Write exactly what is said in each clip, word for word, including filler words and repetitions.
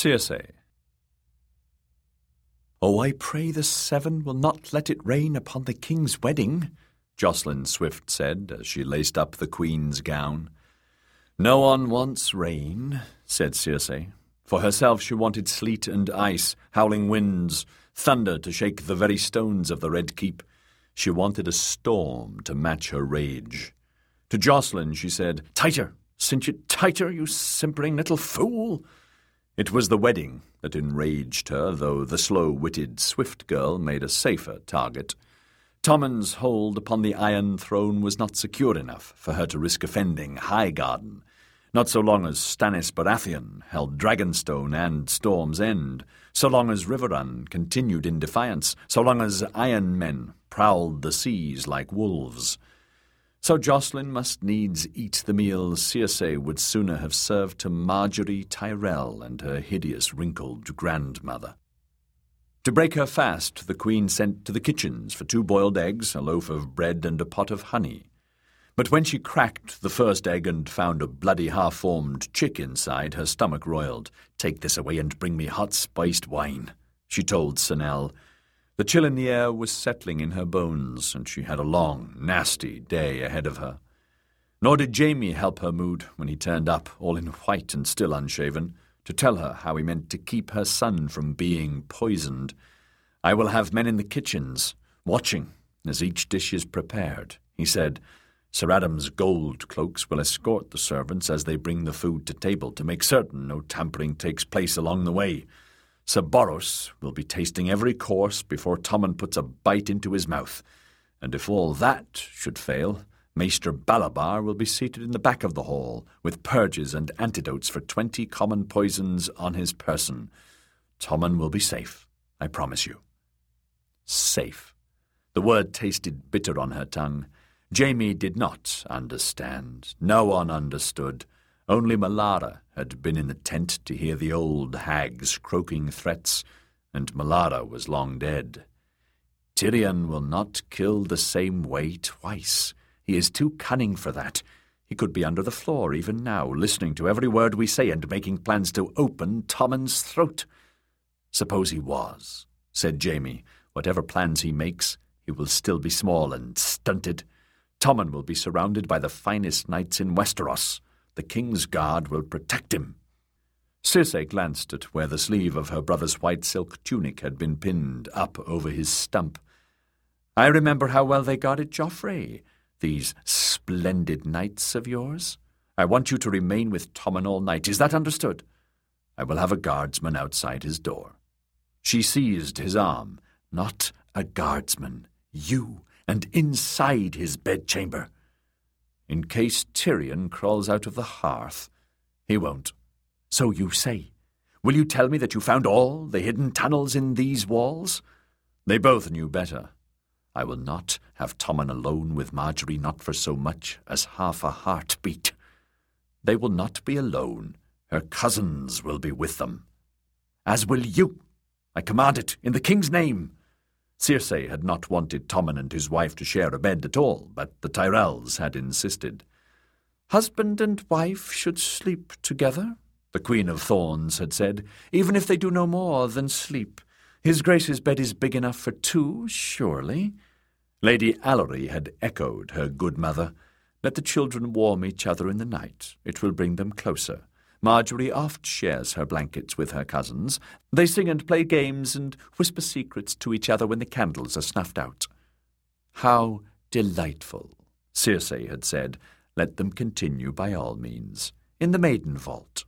Circe. "Oh, I pray the Seven will not let it rain upon the king's wedding," Jocelyn Swift said as she laced up the queen's gown. "No one wants rain," said Circe. For herself she wanted sleet and ice, howling winds, thunder to shake the very stones of the Red Keep. She wanted a storm to match her rage. To Jocelyn she said, "Tighter, cinch it tighter, you simpering little fool." It was the wedding that enraged her, though the slow-witted Swift girl made a safer target. Tommen's hold upon the Iron Throne was not secure enough for her to risk offending Highgarden, not so long as Stannis Baratheon held Dragonstone and Storm's End, so long as Riverrun continued in defiance, so long as Iron Men prowled the seas like wolves. So Jocelyn must needs eat the meal Circe would sooner have served to Margaery Tyrell and her hideous wrinkled grandmother. To break her fast, the queen sent to the kitchens for two boiled eggs, a loaf of bread, and a pot of honey. But when she cracked the first egg and found a bloody half-formed chick inside, her stomach roiled. "Take this away and bring me hot spiced wine," she told Senelle. The chill in the air was settling in her bones, and she had a long, nasty day ahead of her. Nor did Jaime help her mood when he turned up, all in white and still unshaven, to tell her how he meant to keep her son from being poisoned. "I will have men in the kitchens, watching as each dish is prepared," he said. "Sir Adam's gold cloaks will escort the servants as they bring the food to table to make certain no tampering takes place along the way. Sir Boros will be tasting every course before Tommen puts a bite into his mouth, and if all that should fail, Maester Balabar will be seated in the back of the hall, with purges and antidotes for twenty common poisons on his person. Tommen will be safe, I promise you." Safe. The word tasted bitter on her tongue. Jaime did not understand. No one understood. Only Melara had been in the tent to hear the old hags croaking threats, and Melara was long dead. "Tyrion will not kill the same way twice. He is too cunning for that. He could be under the floor even now, listening to every word we say and making plans to open Tommen's throat." "Suppose he was," said Jaime. "Whatever plans he makes, he will still be small and stunted. Tommen will be surrounded by the finest knights in Westeros. The King's Guard will protect him." Circe glanced at where the sleeve of her brother's white silk tunic had been pinned up over his stump. "I remember how well they guarded Joffrey, these splendid knights of yours. I want you to remain with Tommen all night. Is that understood? I will have a guardsman outside his door." She seized his arm. "Not a guardsman. You, and inside his bedchamber. In case Tyrion crawls out of the hearth. He won't. So you say. Will you tell me that you found all the hidden tunnels in these walls?" They both knew better. "I will not have Tommen alone with Margaery, not for so much as half a heartbeat." "They will not be alone. Her cousins will be with them." "As will you. I command it in the king's name." Circe had not wanted Tommen and his wife to share a bed at all, but the Tyrells had insisted. "Husband and wife should sleep together," the Queen of Thorns had said, "even if they do no more than sleep. His Grace's bed is big enough for two, surely." Lady Allery had echoed her good mother. "Let the children warm each other in the night. It will bring them closer. Margaery oft shares her blankets with her cousins. They sing and play games and whisper secrets to each other when the candles are snuffed out." "How delightful," Circe had said. "Let them continue by all means. In the maiden vault."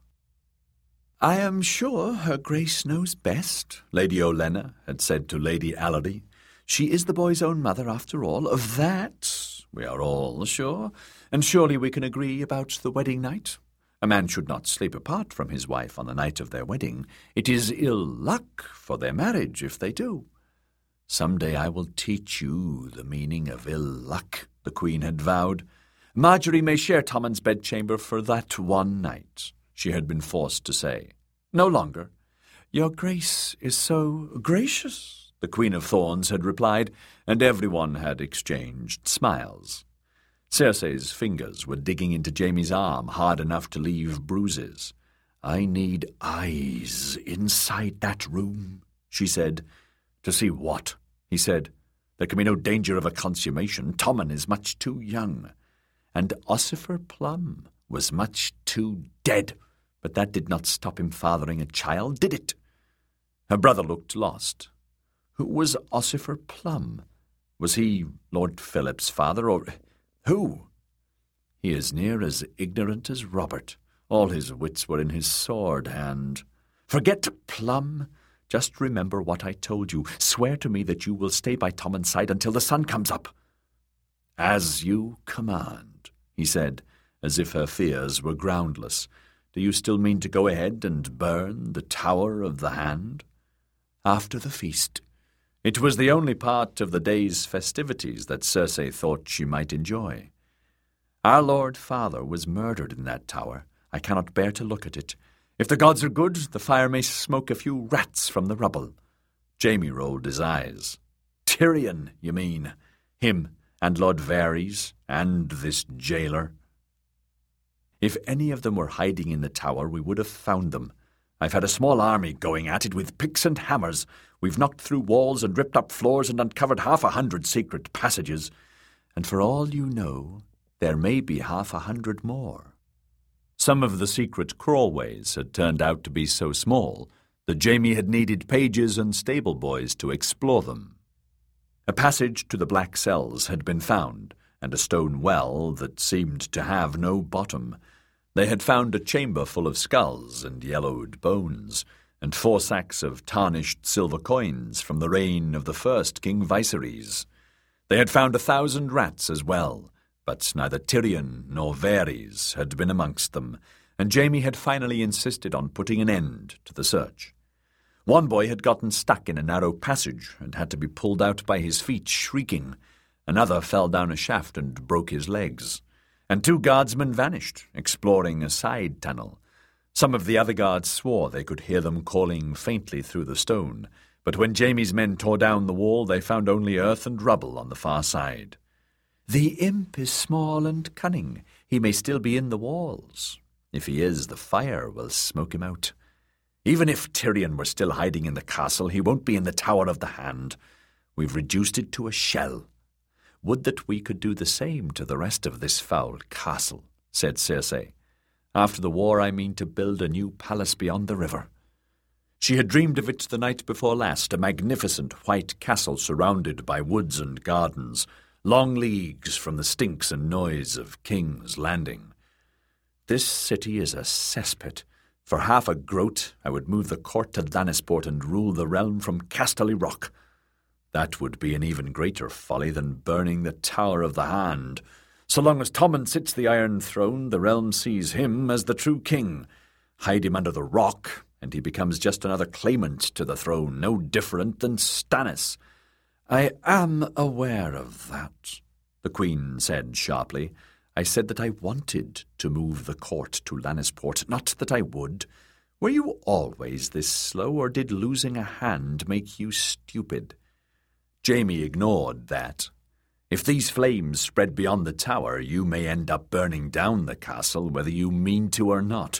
"I am sure her Grace knows best," Lady Olenna had said to Lady Allery. "She is the boy's own mother, after all. Of that we are all sure. And surely we can agree about the wedding night. A man should not sleep apart from his wife on the night of their wedding. It is ill luck for their marriage if they do." "Some day I will teach you the meaning of ill luck," the Queen had vowed. "Margaery may share Tommen's bedchamber for that one night," she had been forced to say. "No longer." "Your Grace is so gracious," the Queen of Thorns had replied, and everyone had exchanged smiles. Circe's fingers were digging into Jaime's arm hard enough to leave bruises. "I need eyes inside that room," she said. "To see what?" he said. "There can be no danger of a consummation. Tommen is much too young, and Ossifer Plum was much too dead. But that did not stop him fathering a child, did it?" Her brother looked lost. Who was Ossifer Plum? Was he Lord Philip's father, or who? He is near as ignorant as Robert. All his wits were in his sword hand. "Forget Plum. Just remember what I told you. Swear to me that you will stay by Tommen's side until the sun comes up." "As you command," he said, as if her fears were groundless. "Do you still mean to go ahead and burn the Tower of the Hand?" "After the feast." It was the only part of the day's festivities that Circe thought she might enjoy. "Our Lord Father was murdered in that tower. I cannot bear to look at it. If the gods are good, the fire may smoke a few rats from the rubble." Jaime rolled his eyes. "Tyrion, you mean? Him and Lord Varys and this jailer?" "If any of them were hiding in the tower, we would have found them. I've had a small army going at it with picks and hammers. We've knocked through walls and ripped up floors and uncovered half a hundred secret passages. And for all you know, there may be half a hundred more." Some of the secret crawlways had turned out to be so small that Jaime had needed pages and stable boys to explore them. A passage to the black cells had been found, and a stone well that seemed to have no bottom. They had found a chamber full of skulls and yellowed bones, and four sacks of tarnished silver coins from the reign of the first King Viserys. They had found a thousand rats as well, but neither Tyrion nor Varys had been amongst them, and Jaime had finally insisted on putting an end to the search. One boy had gotten stuck in a narrow passage and had to be pulled out by his feet, shrieking. Another fell down a shaft and broke his legs. And two guardsmen vanished, exploring a side tunnel. Some of the other guards swore they could hear them calling faintly through the stone, but when Jaime's men tore down the wall, they found only earth and rubble on the far side. "The imp is small and cunning. He may still be in the walls. If he is, the fire will smoke him out. Even if Tyrion were still hiding in the castle, he won't be in the Tower of the Hand. We've reduced it to a shell. Would that we could do the same to the rest of this foul castle," said Circe. "After the war I mean to build a new palace beyond the river." She had dreamed of it the night before last, a magnificent white castle surrounded by woods and gardens, long leagues from the stinks and noise of King's Landing. "This city is a cesspit. For half a groat I would move the court to Lannisport and rule the realm from Casterly Rock. That would be an even greater folly than burning the Tower of the Hand. So long as Tommen sits the Iron Throne, the realm sees him as the true king. Hide him under the rock, and he becomes just another claimant to the throne, no different than Stannis." "I am aware of that," the Queen said sharply. "I said that I wanted to move the court to Lannisport, not that I would. Were you always this slow, or did losing a hand make you stupid?" Jaime ignored that. "If these flames spread beyond the tower, you may end up burning down the castle, whether you mean to or not.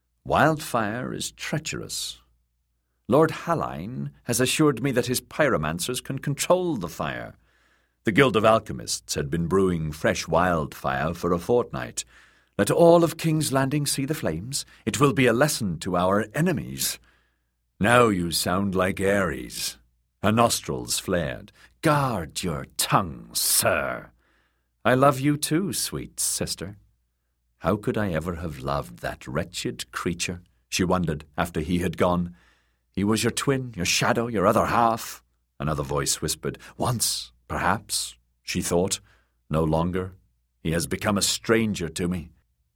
Wildfire is treacherous. Lord Hallyne has assured me that his pyromancers can control the fire. The Guild of Alchemists had been brewing fresh wildfire for a fortnight. Let all of King's Landing see the flames. It will be a lesson to our enemies." "Now you sound like Ares." Her nostrils flared. "Guard your tongue, sir." "I love you too, sweet sister." How could I ever have loved that wretched creature, she wondered after he had gone. He was your twin, your shadow, your other half, another voice whispered. Once, perhaps, she thought. No longer. He has become a stranger to me.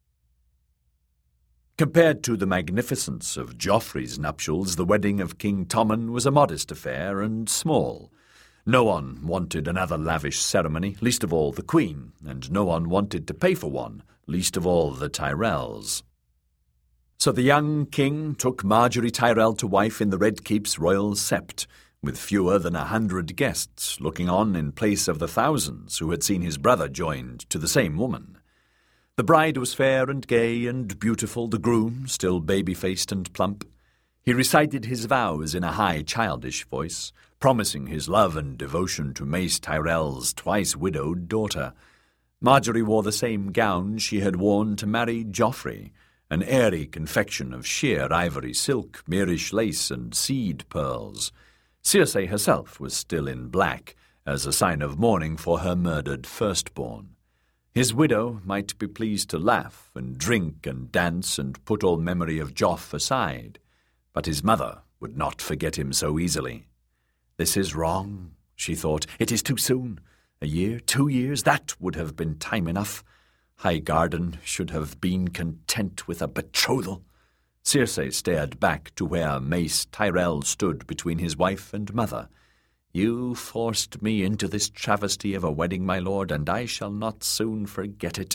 Compared to the magnificence of Joffrey's nuptials, the wedding of King Tommen was a modest affair and small. No one wanted another lavish ceremony, least of all the Queen, and no one wanted to pay for one, least of all the Tyrells. So the young king took Marjorie Tyrell to wife in the Red Keep's royal sept, with fewer than a hundred guests looking on in place of the thousands who had seen his brother joined to the same woman. The bride was fair and gay and beautiful, the groom still baby-faced and plump. He recited his vows in a high childish voice, promising his love and devotion to Mace Tyrell's twice-widowed daughter. Marjorie wore the same gown she had worn to marry Joffrey, an airy confection of sheer ivory silk, Mirish lace, and seed pearls. Cersei herself was still in black, as a sign of mourning for her murdered firstborn. His widow might be pleased to laugh and drink and dance and put all memory of Joff aside, but his mother would not forget him so easily. "This is wrong," she thought. "It is too soon. A year, two years, that would have been time enough. Highgarden should have been content with a betrothal." Cersei stared back to where Mace Tyrell stood between his wife and mother. "You forced me into this travesty of a wedding, my lord, and I shall not soon forget it."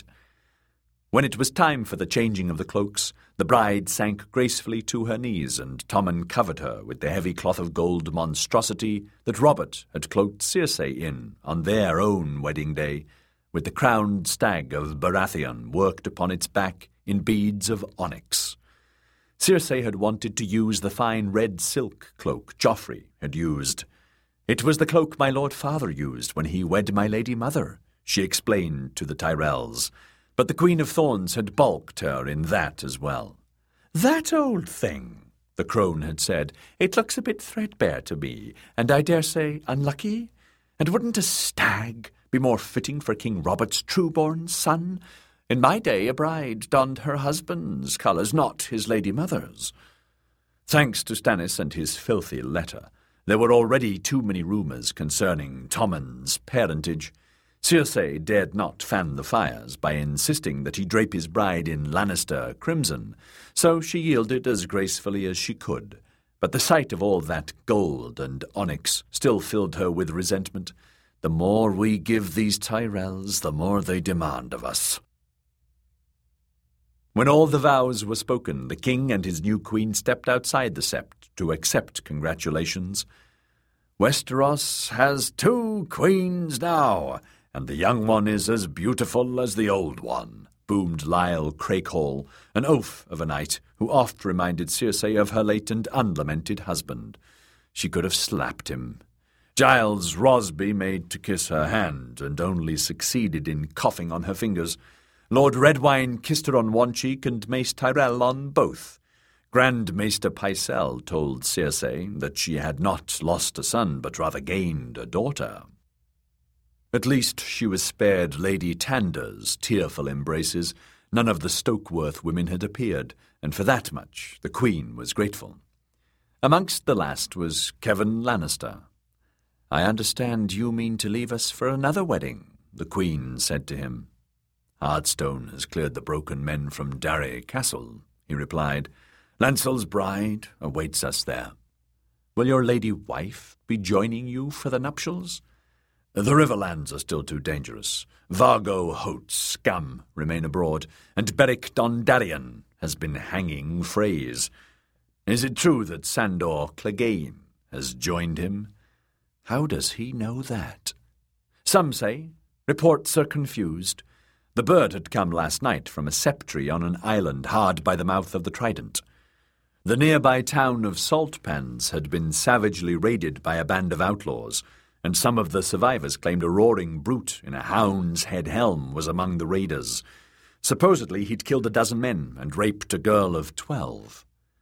When it was time for the changing of the cloaks, the bride sank gracefully to her knees, and Tommen covered her with the heavy cloth of gold monstrosity that Robert had cloaked Cersei in on their own wedding day, with the crowned stag of Baratheon worked upon its back in beads of onyx. Cersei had wanted to use the fine red silk cloak Joffrey had used. "It was the cloak my lord father used when he wed my lady mother," she explained to the Tyrells, but the Queen of Thorns had balked her in that as well. "That old thing," the crone had said. "It looks a bit threadbare to me, and I dare say unlucky. And wouldn't a stag be more fitting for King Robert's true-born son? In my day a bride donned her husband's colours, not his lady mother's." Thanks to Stannis and his filthy letter, there were already too many rumours concerning Tommen's parentage. Cersei dared not fan the fires by insisting that he drape his bride in Lannister crimson, so she yielded as gracefully as she could. But the sight of all that gold and onyx still filled her with resentment. "The more we give these Tyrells, the more they demand of us." When all the vows were spoken, the king and his new queen stepped outside the sept to accept congratulations. "Westeros has two queens now, and the young one is as beautiful as the old one," boomed Lyle Crakehall, an oaf of a knight who oft reminded Cersei of her late and unlamented husband. She could have slapped him. Giles Rosby made to kiss her hand, and only succeeded in coughing on her fingers. Lord Redwyne kissed her on one cheek and Mace Tyrell on both. Grand Maester Pycelle told Cersei that she had not lost a son, but rather gained a daughter. At least she was spared Lady Tanda's tearful embraces. None of the Stokeworth women had appeared, and for that much the Queen was grateful. Amongst the last was Kevan Lannister. "I understand you mean to leave us for another wedding," the Queen said to him. "Hearthstone has cleared the broken men from Darray Castle," he replied. "Lancel's bride awaits us there." "Will your lady wife be joining you for the nuptials?" "The Riverlands are still too dangerous. Vargo Hoat's scum remain abroad, and Beric Dondarrion has been hanging Freys. Is it true that Sandor Clegane has joined him?" "How does he know that?" "Some say. Reports are confused. The bird had come last night from a septry on an island hard by the mouth of the Trident. The nearby town of Saltpans had been savagely raided by a band of outlaws, and some of the survivors claimed a roaring brute in a hound's head helm was among the raiders. Supposedly he'd killed a dozen men and raped a girl of twelve.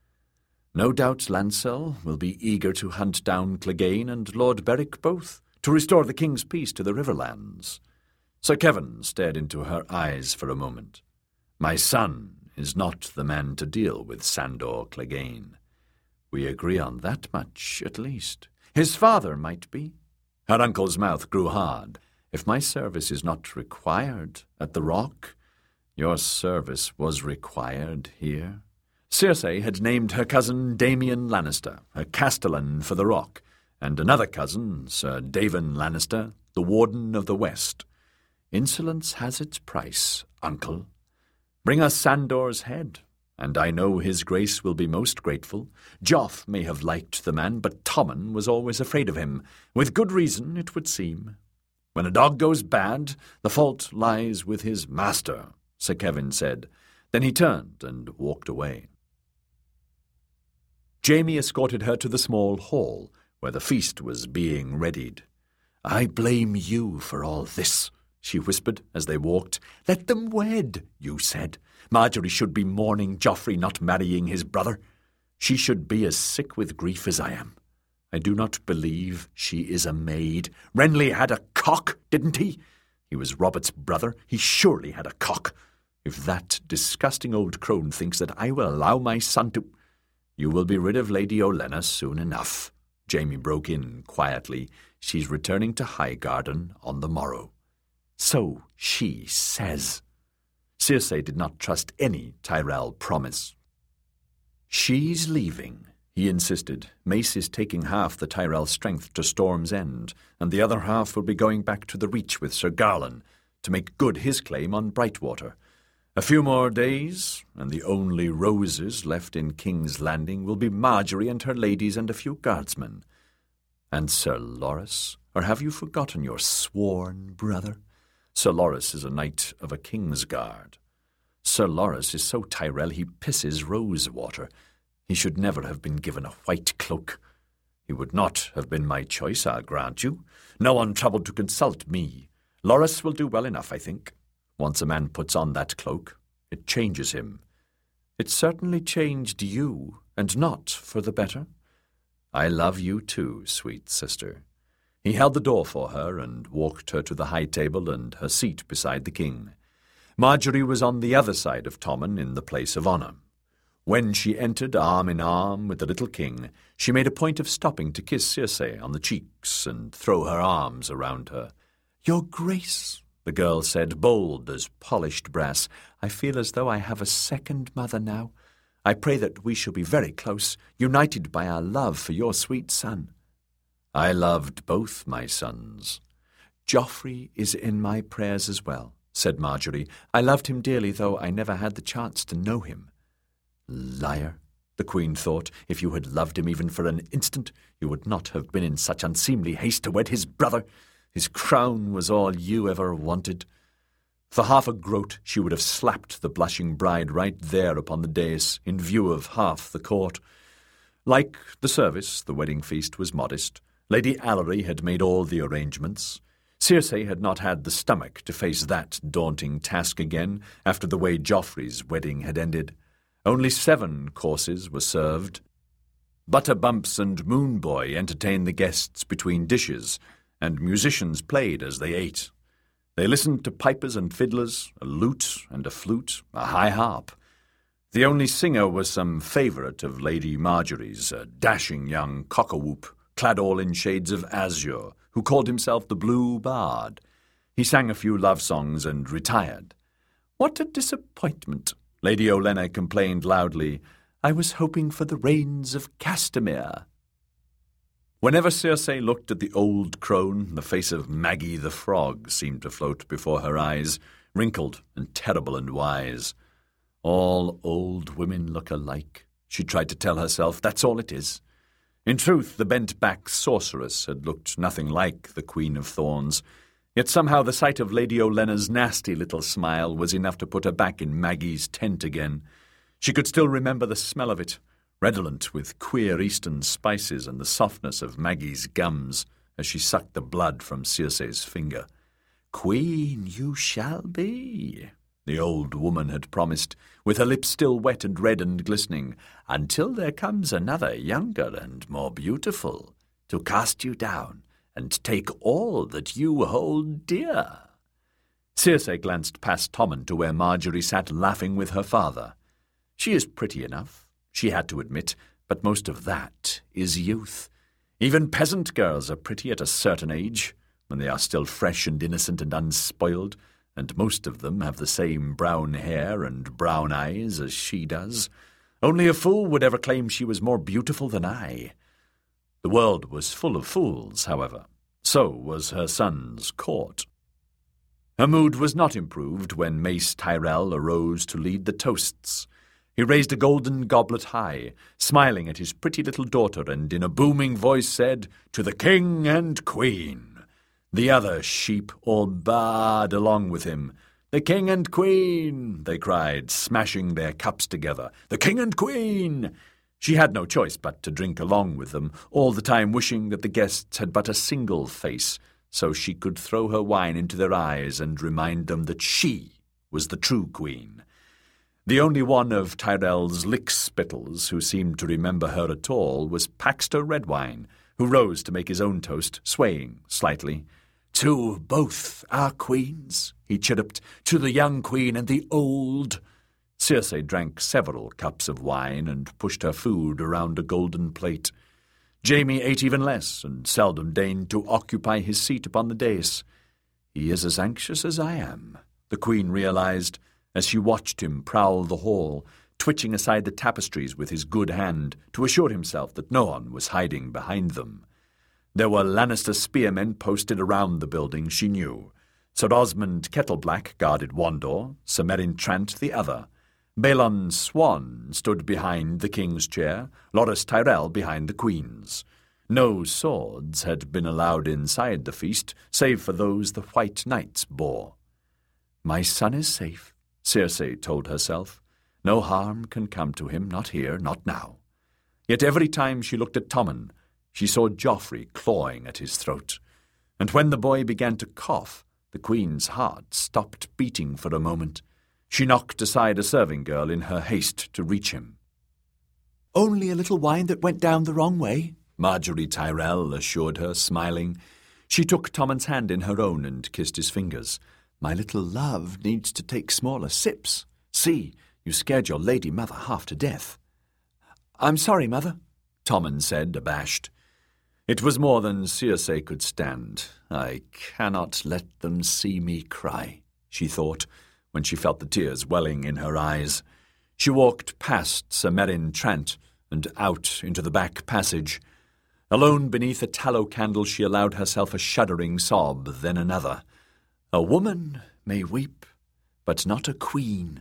No doubt Lancel will be eager to hunt down Clegane and Lord Beric both, to restore the king's peace to the Riverlands." Sir Kevan stared into her eyes for a moment. "My son is not the man to deal with Sandor Clegane. We agree on that much, at least. His father might be." Her uncle's mouth grew hard. "If my service is not required at the Rock, your service was required here." Cersei had named her cousin Damian Lannister, her castellan for the Rock, and another cousin, Sir Daven Lannister, the Warden of the West. "Insolence has its price, uncle. Bring us Sandor's head, and I know his grace will be most grateful. Joff may have liked the man, but Tommen was always afraid of him, with good reason, it would seem. When a dog goes bad, the fault lies with his master, Sir Kevin said. Then he turned and walked away. Jamie escorted her to the small hall, where the feast was being readied. "I blame you for all this," she whispered as they walked. "Let them wed, you said. Marjorie should be mourning Joffrey not marrying his brother. She should be as sick with grief as I am. I do not believe she is a maid. Renly had a cock, didn't he? He was Robert's brother. He surely had a cock. If that disgusting old crone thinks that I will allow my son to—" "You will be rid of Lady Olenna soon enough," Jamie broke in quietly. "She's returning to Highgarden on the morrow." "So she says." Cersei did not trust any Tyrell promise. "She's leaving," he insisted. "Mace is taking half the Tyrell strength to Storm's End, and the other half will be going back to the Reach with Sir Garland to make good his claim on Brightwater. A few more days, and the only roses left in King's Landing will be Marjorie and her ladies and a few guardsmen. And Sir Loras? Or have you forgotten your sworn brother? Sir Loras is a knight of a King's Guard. Sir Loras is so Tyrell he pisses rosewater. He should never have been given a white cloak. He would not have been my choice, I'll grant you. No one troubled to consult me. Loras will do well enough, I think. Once a man puts on that cloak, it changes him. It certainly changed you, and not for the better. I love you too, sweet sister." He held the door for her and walked her to the high table and her seat beside the king. Marjorie was on the other side of Tommen in the place of honour. When she entered arm in arm with the little king, she made a point of stopping to kiss Cersei on the cheeks and throw her arms around her. "Your Grace," the girl said, bold as polished brass, "I feel as though I have a second mother now. I pray that we shall be very close, united by our love for your sweet son." "I loved both my sons." "Joffrey is in my prayers as well," said Marjorie. "I loved him dearly, though I never had the chance to know him." "Liar," the queen thought. "If you had loved him even for an instant, you would not have been in such unseemly haste to wed his brother. His crown was all you ever wanted." For half a groat she would have slapped the blushing bride right there upon the dais, in view of half the court. Like the service, the wedding feast was modest. Lady Allery had made all the arrangements. Cersei had not had the stomach to face that daunting task again after the way Joffrey's wedding had ended. Only seven courses were served. Butterbumps and Moonboy entertained the guests between dishes, and musicians played as they ate. They listened to pipers and fiddlers, a lute and a flute, a high harp. The only singer was some favourite of Lady Marjorie's, a dashing young cock-a-whoop, clad all in shades of azure, who called himself the Blue Bard. He sang a few love songs and retired. "What a disappointment," Lady Olenna complained loudly. "I was hoping for the rains of Castamere." Whenever Cersei looked at the old crone, the face of Maggie the Frog seemed to float before her eyes, wrinkled and terrible and wise. All old women look alike, she tried to tell herself. That's all it is. In truth, the bent-back sorceress had looked nothing like the Queen of Thorns, yet somehow the sight of Lady Olenna's nasty little smile was enough to put her back in Maggie's tent again. She could still remember the smell of it, redolent with queer eastern spices and the softness of Maggie's gums as she sucked the blood from Cersei's finger. "Queen you shall be," the old woman had promised, with her lips still wet and red and glistening, "until there comes another younger and more beautiful to cast you down and take all that you hold dear." Cersei glanced past Tommen to where Marjorie sat laughing with her father. She is pretty enough, she had to admit, but most of that is youth. Even peasant girls are pretty at a certain age, when they are still fresh and innocent and unspoiled, and most of them have the same brown hair and brown eyes as she does. Only a fool would ever claim she was more beautiful than I. The world was full of fools, however. So was her son's court. Her mood was not improved when Mace Tyrell arose to lead the toasts. He raised a golden goblet high, smiling at his pretty little daughter, and in a booming voice said, "To the king and queen." The other sheep all baaed along with him, "The king and queen!" they cried, smashing their cups together. "The king and queen!" She had no choice but to drink along with them, all the time wishing that the guests had but a single face, so she could throw her wine into their eyes and remind them that she was the true queen. The only one of Tyrell's lick-spittles who seemed to remember her at all was Paxter Redwine, who rose to make his own toast, swaying slightly. "To both our queens," he chirruped, "to the young queen and the old." Circe drank several cups of wine and pushed her food around a golden plate. Jaime ate even less and seldom deigned to occupy his seat upon the dais. "He is as anxious as I am," the queen realized, as she watched him prowl the hall, twitching aside the tapestries with his good hand to assure himself that no one was hiding behind them. There were Lannister spearmen posted around the building, she knew. Sir Osmond Kettleblack guarded one door, Sir Meryn Trant the other. Balon Swan stood behind the king's chair, Loras Tyrell behind the queen's. No swords had been allowed inside the feast, save for those the White Knights bore. "My son is safe," Circe told herself. "No harm can come to him, not here, not now." Yet every time she looked at Tommen, she saw Joffrey clawing at his throat. And when the boy began to cough, the queen's heart stopped beating for a moment. She knocked aside a serving girl in her haste to reach him. "Only a little wine that went down the wrong way," Margaery Tyrell assured her, smiling. She took Tommen's hand in her own and kissed his fingers. "My little love needs to take smaller sips. See, you scared your lady mother half to death." "I'm sorry, mother," Tommen said, abashed. It was more than Circe could stand. "I cannot let them see me cry," she thought, when she felt the tears welling in her eyes. She walked past Sir Meryn Trant and out into the back passage. Alone beneath a tallow candle, she allowed herself a shuddering sob, then another. A woman may weep, but not a queen.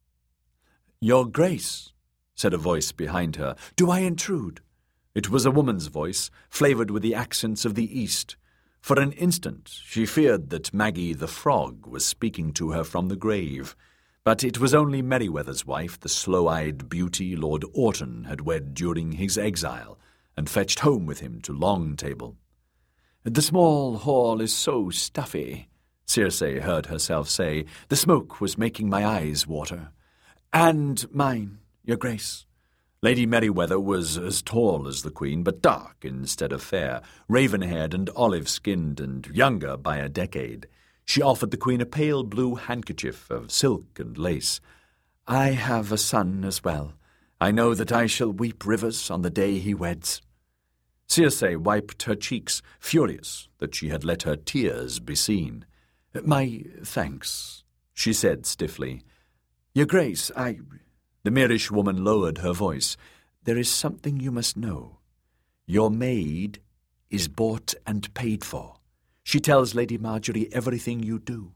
"Your Grace," said a voice behind her, "do I intrude?" It was a woman's voice, flavoured with the accents of the East. For an instant she feared that Maggie the Frog was speaking to her from the grave, but it was only Merryweather's wife, the slow-eyed beauty Lord Orton had wed during his exile, and fetched home with him to Long Table. "The small hall is so stuffy," Circe heard herself say. "The smoke was making my eyes water." "And mine, your Grace." Lady Merryweather was as tall as the Queen, but dark instead of fair, raven-haired and olive-skinned, and younger by a decade. She offered the Queen a pale blue handkerchief of silk and lace. "I have a son as well. I know that I shall weep rivers on the day he weds." Circe wiped her cheeks, furious that she had let her tears be seen. "My thanks," she said stiffly. "Your Grace, I—" The Myrish woman lowered her voice. "There is something you must know. Your maid is bought and paid for. She tells Lady Margaery everything you do."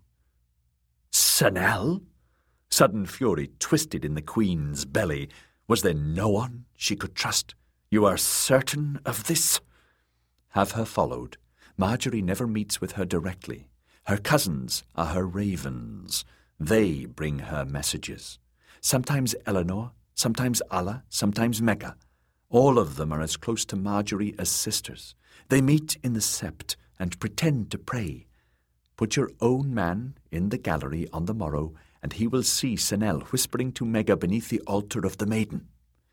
"Senelle?" Sudden fury twisted in the Queen's belly. Was there no one she could trust? "You are certain of this?" "Have her followed. Margaery never meets with her directly. Her cousins are her ravens. They bring her messages. Sometimes Eleanor, sometimes Alla, sometimes Mecca. All of them are as close to Margaery as sisters. They meet in the sept and pretend to pray. Put your own man in the gallery on the morrow, and he will see Senelle whispering to Mega beneath the altar of the maiden.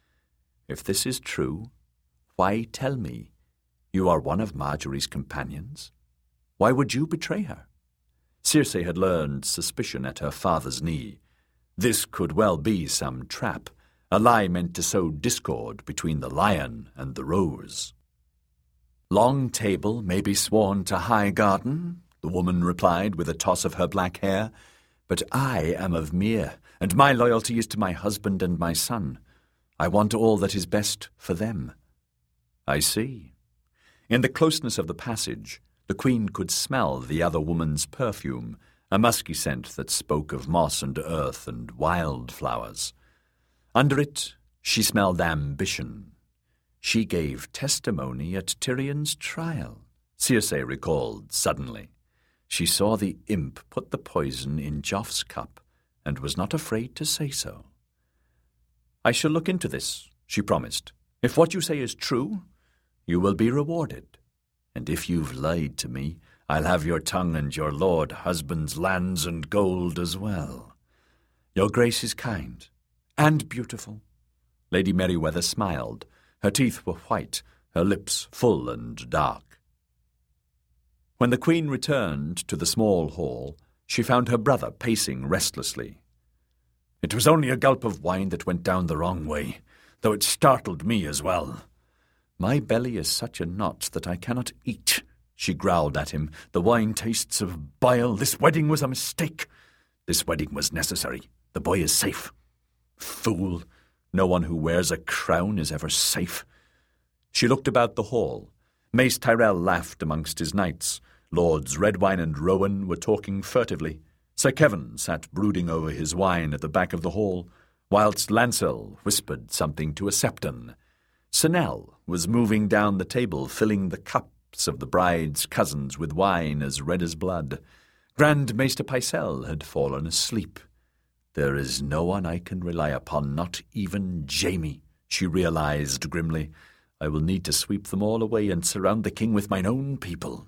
If this is true, why tell me you are one of Margaery's companions? Why would you betray her?" Circe had learned suspicion at her father's knee. This could well be some trap, a lie meant to sow discord between the lion and the rose. "Long Table may be sworn to High Garden," the woman replied with a toss of her black hair, "but I am of Myr, and my loyalty is to my husband and my son. I want all that is best for them." "I see." In the closeness of the passage, the Queen could smell the other woman's perfume, a musky scent that spoke of moss and earth and wildflowers. Under it, she smelled ambition. She gave testimony at Tyrion's trial, Circe recalled suddenly. She saw the imp put the poison in Joff's cup, and was not afraid to say so. "I shall look into this," she promised. "If what you say is true, you will be rewarded. And if you've lied to me, I'll have your tongue and your lord husband's lands and gold as well. Your grace is kind and beautiful." Lady Merriweather smiled. Her teeth were white, her lips full and dark. When the Queen returned to the small hall, she found her brother pacing restlessly. "It was only a gulp of wine that went down the wrong way, though it startled me as well. My belly is such a knot that I cannot eat," she growled at him. "The wine tastes of bile. This wedding was a mistake. This wedding was necessary. The boy is safe. Fool! No one who wears a crown is ever safe." She looked about the hall. Mace Tyrell laughed amongst his knights. Lords Redwine and Rowan were talking furtively. Sir Kevin sat brooding over his wine at the back of the hall, whilst Lancel whispered something to a Septon. Sinel was moving down the table, filling the cups of the bride's cousins with wine as red as blood. Grand Maester Pycelle had fallen asleep. "There is no one I can rely upon, not even Jamie," she realized grimly. "I will need to sweep them all away and surround the king with mine own people."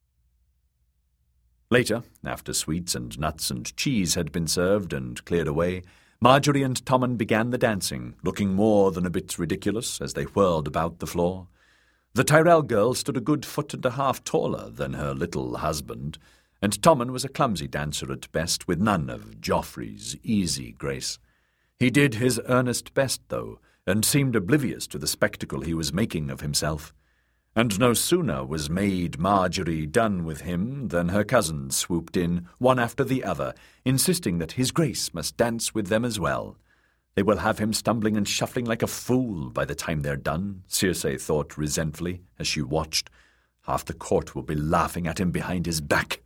Later, after sweets and nuts and cheese had been served and cleared away, Marjorie and Tommen began the dancing, looking more than a bit ridiculous as they whirled about the floor. The Tyrell girl stood a good foot and a half taller than her little husband, and Tommen was a clumsy dancer at best, with none of Joffrey's easy grace. He did his earnest best, though, and seemed oblivious to the spectacle he was making of himself. And no sooner was Maid Marjorie done with him than her cousins swooped in, one after the other, insisting that his grace must dance with them as well. "They will have him stumbling and shuffling like a fool by the time they're done," Circe thought resentfully as she watched. "Half the court will be laughing at him behind his back."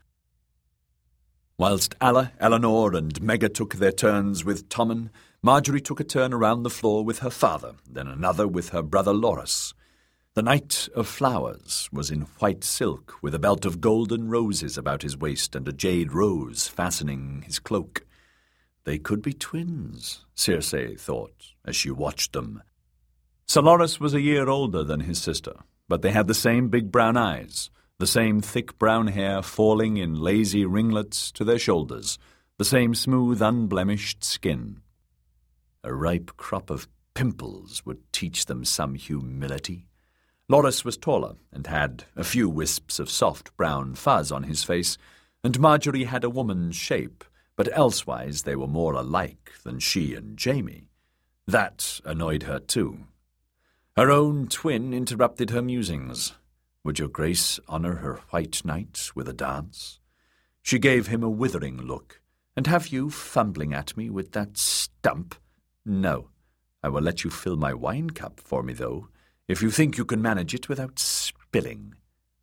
Whilst Alla, Eleanor, and Megga took their turns with Tommen, Marjorie took a turn around the floor with her father, then another with her brother Loras. The Knight of Flowers was in white silk, with a belt of golden roses about his waist and a jade rose fastening his cloak. They could be twins, Circe thought, as she watched them. Sir Loras was a year older than his sister, but they had the same big brown eyes, the same thick brown hair falling in lazy ringlets to their shoulders, the same smooth, unblemished skin. A ripe crop of pimples would teach them some humility. Loras was taller and had a few wisps of soft brown fuzz on his face, and Marjorie had a woman's shape, but elsewise they were more alike than she and Jamie. That annoyed her too. Her own twin interrupted her musings. Would your grace honour her white knight with a dance? She gave him a withering look. And have you fumbling at me with that stump? No, I will let you fill my wine cup for me, though, if you think you can manage it without spilling.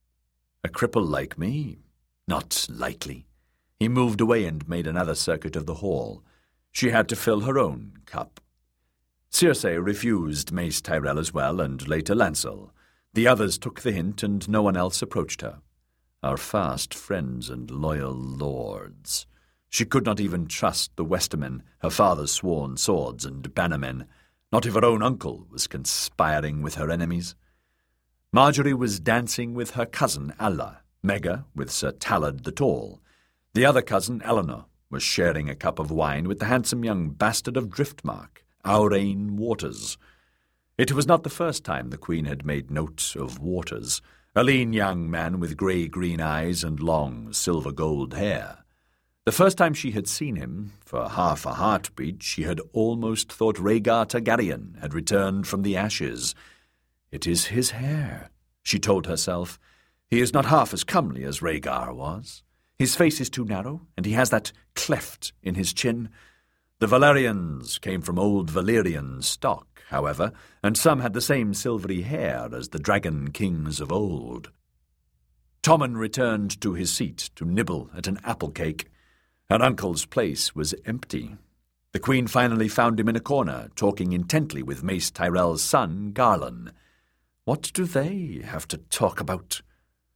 A cripple like me? Not likely. He moved away and made another circuit of the hall. She had to fill her own cup. Circe refused Mace Tyrell as well, and later Lancel. The others took the hint, and no one else approached her. Our fast friends and loyal lords. She could not even trust the Westermen, her father's sworn swords and bannermen. Not if her own uncle was conspiring with her enemies. Marjorie was dancing with her cousin Alla, Megga with Sir Tallard the Tall. The other cousin, Eleanor, was sharing a cup of wine with the handsome young bastard of Driftmark, Aurane Waters. It was not the first time the Queen had made note of Waters, a lean young man with grey-green eyes and long silver-gold hair. The first time she had seen him, for half a heartbeat, she had almost thought Rhaegar Targaryen had returned from the ashes. It is his hair, she told herself. He is not half as comely as Rhaegar was. His face is too narrow, and he has that cleft in his chin. The Valerians came from old Valyrian stock, however, and some had the same silvery hair as the dragon kings of old. Tommen returned to his seat to nibble at an apple cake. Her uncle's place was empty. The Queen finally found him in a corner, talking intently with Mace Tyrell's son, Garlan. What do they have to talk about?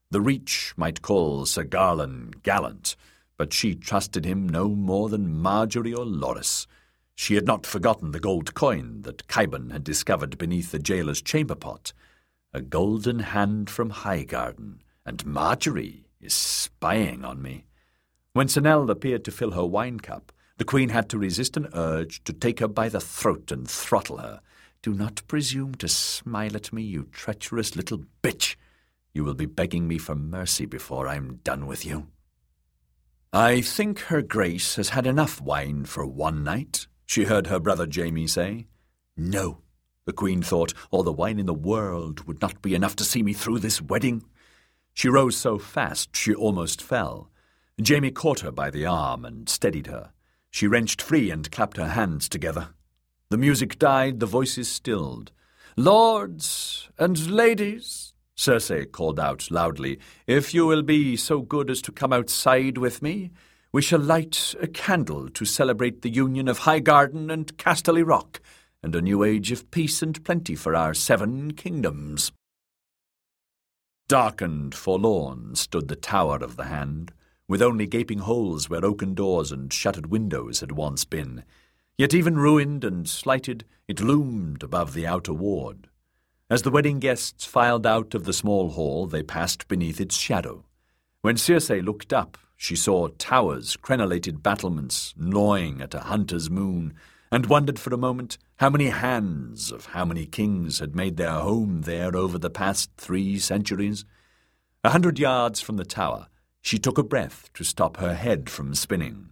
The reach might call Sir Garland gallant, but she trusted him no more than Marjorie or Loris. She had not forgotten the gold coin that Cybon had discovered beneath the jailer's chamber pot. A golden hand from Highgarden, and Marjorie is spying on me. When Senelle appeared to fill her wine cup, the Queen had to resist an urge to take her by the throat and throttle her. "Do not presume to smile at me, you treacherous little bitch. You will be begging me for mercy before I'm done with you." "I think her Grace has had enough wine for one night," she heard her brother Jamie say. "No," the Queen thought, "all the wine in the world would not be enough to see me through this wedding." She rose so fast she almost fell. Jamie caught her by the arm and steadied her. She wrenched free and clapped her hands together. The music died, the voices stilled. "Lords and ladies," Cersei called out loudly, "if you will be so good as to come outside with me, we shall light a candle to celebrate the union of Highgarden and Casterly Rock, and a new age of peace and plenty for our seven kingdoms." Dark and forlorn stood the Tower of the Hand, with only gaping holes where oaken doors and shuttered windows had once been. Yet even ruined and slighted, it loomed above the outer ward. As the wedding guests filed out of the small hall, they passed beneath its shadow. When Cersei looked up, she saw towers, crenellated battlements, gnawing at a hunter's moon, and wondered for a moment how many hands of how many kings had made their home there over the past three centuries. A hundred yards from the tower, she took a breath to stop her head from spinning.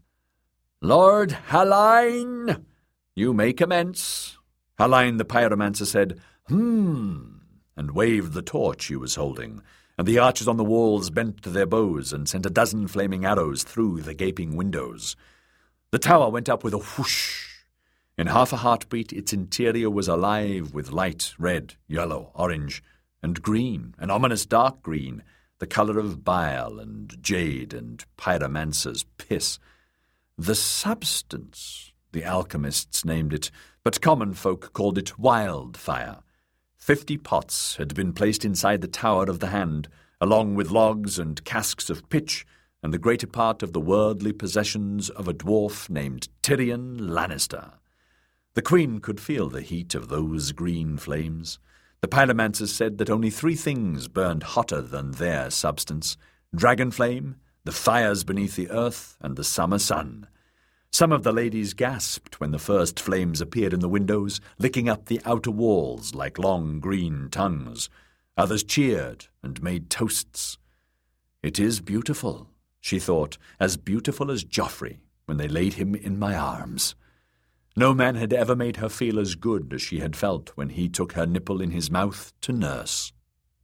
"Lord Hallyne, you may commence." Hallyne the pyromancer said, "Hmm," and waved the torch he was holding, and the archers on the walls bent to their bows and sent a dozen flaming arrows through the gaping windows. The tower went up with a whoosh. In half a heartbeat, its interior was alive with light, red, yellow, orange, and green, an ominous dark green, the colour of bile and jade and pyromancer's piss. The substance, the alchemists named it, but common folk called it wildfire. Fifty pots had been placed inside the Tower of the Hand, along with logs and casks of pitch, and the greater part of the worldly possessions of a dwarf named Tyrion Lannister. The Queen could feel the heat of those green flames. The pyromancers said that only three things burned hotter than their substance: dragon flame, the fires beneath the earth, and the summer sun. Some of the ladies gasped when the first flames appeared in the windows, licking up the outer walls like long green tongues. Others cheered and made toasts. "It is beautiful," she thought, "as beautiful as Joffrey when they laid him in my arms." No man had ever made her feel as good as she had felt when he took her nipple in his mouth to nurse.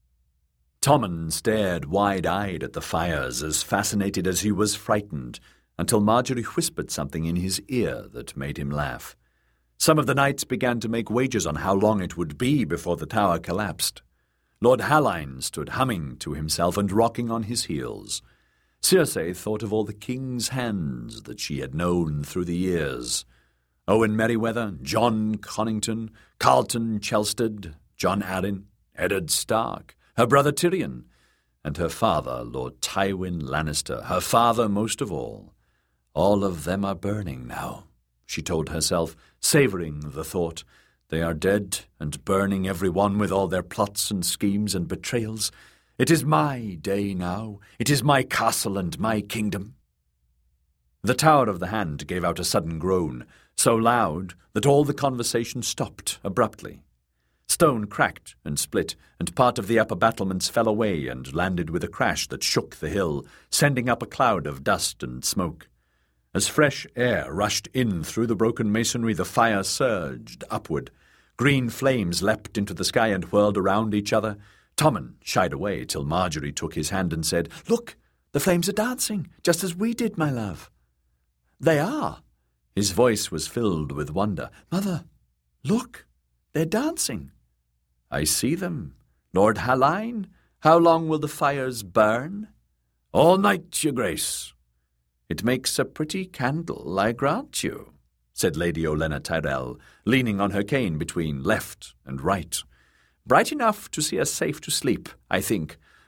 Tommen stared wide-eyed at the fires, as fascinated as he was frightened, until Marjorie whispered something in his ear that made him laugh. Some of the knights began to make wagers on how long it would be before the tower collapsed. Lord Hallyne stood humming to himself and rocking on his heels. Cersei thought of all the king's hands that she had known through the years. Owen Merryweather, John Connington, Carlton Chelstead, John Arryn, Eddard Stark, her brother Tyrion, and her father, Lord Tywin Lannister, her father most of all. All of them are burning now, she told herself, savouring the thought. They are dead and burning every one with all their plots and schemes and betrayals. It is my day now. It is my castle and my kingdom. The Tower of the Hand gave out a sudden groan, so loud that all the conversation stopped abruptly. Stone cracked and split, and part of the upper battlements fell away and landed with a crash that shook the hill, sending up a cloud of dust and smoke. As fresh air rushed in through the broken masonry, the fire surged upward. Green flames leapt into the sky and whirled around each other. Tommen shied away till Marjorie took his hand and said, "Look, the flames are dancing, just as we did, my love." "They are." His voice was filled with wonder. "Mother, look, they're dancing." "I see them. Lord Hallyne, how long will the fires burn?" "All night, your grace." "It makes a pretty candle, I grant you," said Lady Olenna Tyrell, leaning on her cane between left and right. "Bright enough to see us safe to sleep, I think.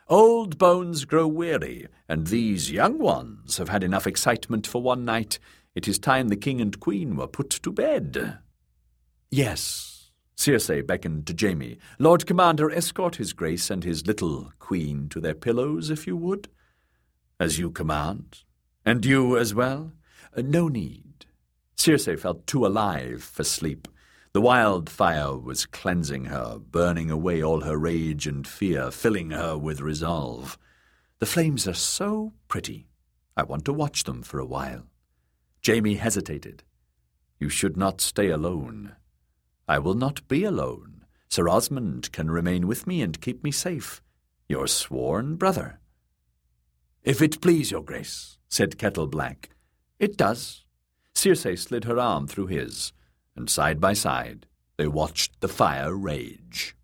Old bones grow weary, and these young ones have had enough excitement for one night. It is time the king and queen were put to bed." "Yes." Circe beckoned to Jaime. "Lord Commander, escort his grace and his little queen to their pillows, if you would." "As you command. And you as well?" "No need." Circe felt too alive for sleep. The wildfire was cleansing her, burning away all her rage and fear, filling her with resolve. "The flames are so pretty. I want to watch them for a while." Jaime hesitated. "You should not stay alone." "I will not be alone. Sir Osmond can remain with me and keep me safe. Your sworn brother." "If it please your grace," said Kettle Black. "It does." Circe slid her arm through his, and side by side they watched the fire rage.